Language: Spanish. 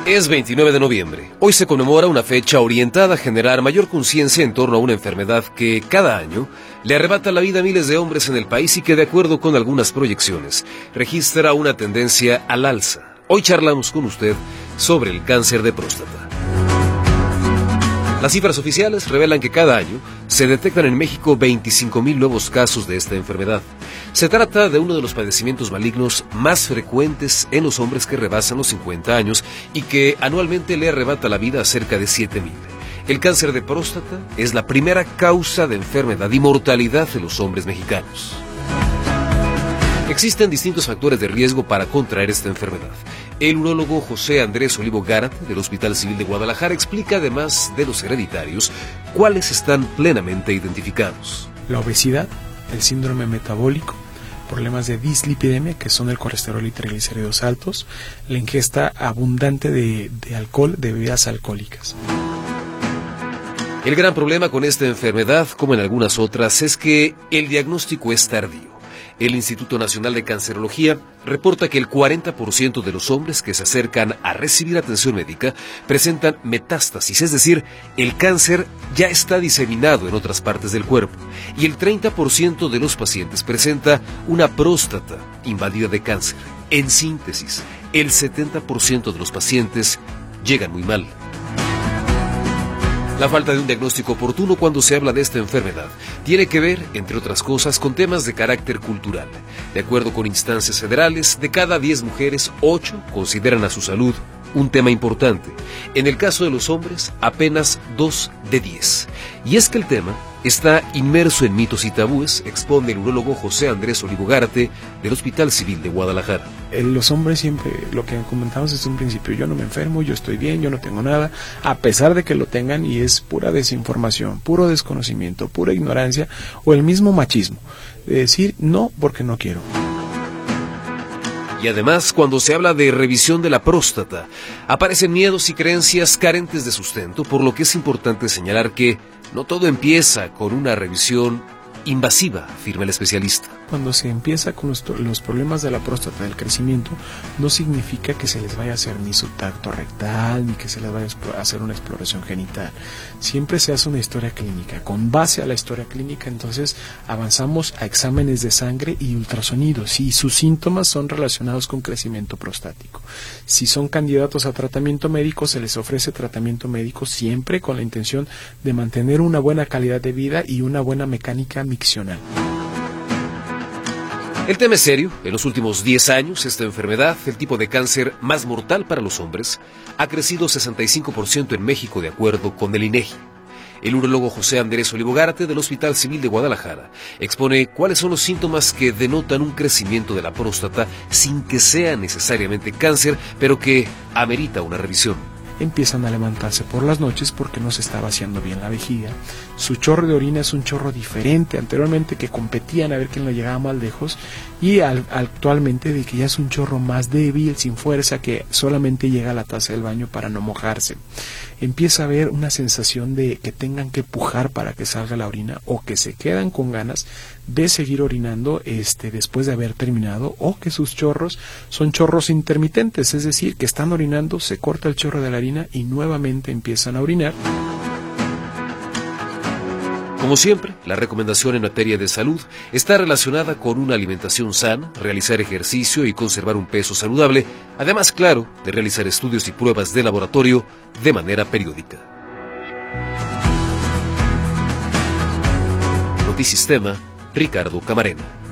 Es 29 de noviembre. Hoy se conmemora una fecha orientada a generar mayor conciencia en torno a una enfermedad que, cada año, le arrebata la vida a miles de hombres en el país y que, de acuerdo con algunas proyecciones, registra una tendencia al alza. Hoy charlamos con usted sobre el cáncer de próstata. Las cifras oficiales revelan que cada año se detectan en México 25,000 nuevos casos de esta enfermedad. Se trata de uno de los padecimientos malignos más frecuentes en los hombres que rebasan los 50 años y que anualmente le arrebata la vida a cerca de 7,000. El cáncer de próstata es la primera causa de enfermedad y mortalidad de los hombres mexicanos. Existen distintos factores de riesgo para contraer esta enfermedad. El urólogo José Andrés Olivo Gárate, del Hospital Civil de Guadalajara, explica, además de los hereditarios, cuáles están plenamente identificados. La obesidad, el síndrome metabólico, problemas de dislipidemia, que son el colesterol y triglicéridos altos, la ingesta abundante de alcohol, de bebidas alcohólicas. El gran problema con esta enfermedad, como en algunas otras, es que el diagnóstico es tardío. El Instituto Nacional de Cancerología reporta que el 40% de los hombres que se acercan a recibir atención médica presentan metástasis, es decir, el cáncer ya está diseminado en otras partes del cuerpo, y el 30% de los pacientes presenta una próstata invadida de cáncer. En síntesis, el 70% de los pacientes llegan muy mal. La falta de un diagnóstico oportuno cuando se habla de esta enfermedad tiene que ver, entre otras cosas, con temas de carácter cultural. De acuerdo con instancias federales, de cada 10 mujeres, 8 consideran a su salud un tema importante. En el caso de los hombres, apenas 2 de 10. Y es que el tema está inmerso en mitos y tabúes, expone el urólogo José Andrés Olivo Gárate, del Hospital Civil de Guadalajara. Los hombres siempre, lo que comentamos desde un principio, yo no me enfermo, yo estoy bien, yo no tengo nada, a pesar de que lo tengan, y es pura desinformación, puro desconocimiento, pura ignorancia, o el mismo machismo, de decir no porque no quiero. Y además, cuando se habla de revisión de la próstata, aparecen miedos y creencias carentes de sustento, por lo que es importante señalar que no todo empieza con una revisión invasiva, afirma el especialista. Cuando se empieza con los problemas de la próstata, del crecimiento, no significa que se les vaya a hacer ni su tacto rectal, ni que se les vaya a hacer una exploración genital. Siempre se hace una historia clínica. Con base a la historia clínica, entonces avanzamos a exámenes de sangre y ultrasonidos, si sus síntomas son relacionados con crecimiento prostático. Si son candidatos a tratamiento médico, se les ofrece tratamiento médico siempre con la intención de mantener una buena calidad de vida y una buena mecánica miccional. El tema es serio. En los últimos 10 años, esta enfermedad, el tipo de cáncer más mortal para los hombres, ha crecido 65% en México, de acuerdo con el INEGI. El urólogo José Andrés Olivo Gárate, del Hospital Civil de Guadalajara, expone cuáles son los síntomas que denotan un crecimiento de la próstata sin que sea necesariamente cáncer, pero que amerita una revisión. Empiezan a levantarse por las noches porque no se está vaciando bien la vejiga. Su chorro de orina es un chorro diferente anteriormente, que competían a ver quién lo llegaba más lejos, y actualmente de que ya es un chorro más débil, sin fuerza, que solamente llega a la taza del baño para no mojarse. Empieza a haber una sensación de que tengan que pujar para que salga la orina, o que se quedan con ganas de seguir orinando después de haber terminado, o que sus chorros son chorros intermitentes, es decir, que están orinando, se corta el chorro de la orina y nuevamente empiezan a orinar. Como siempre, la recomendación en materia de salud está relacionada con una alimentación sana, realizar ejercicio y conservar un peso saludable, además, claro, de realizar estudios y pruebas de laboratorio de manera periódica. Notisistema, Ricardo Camarena.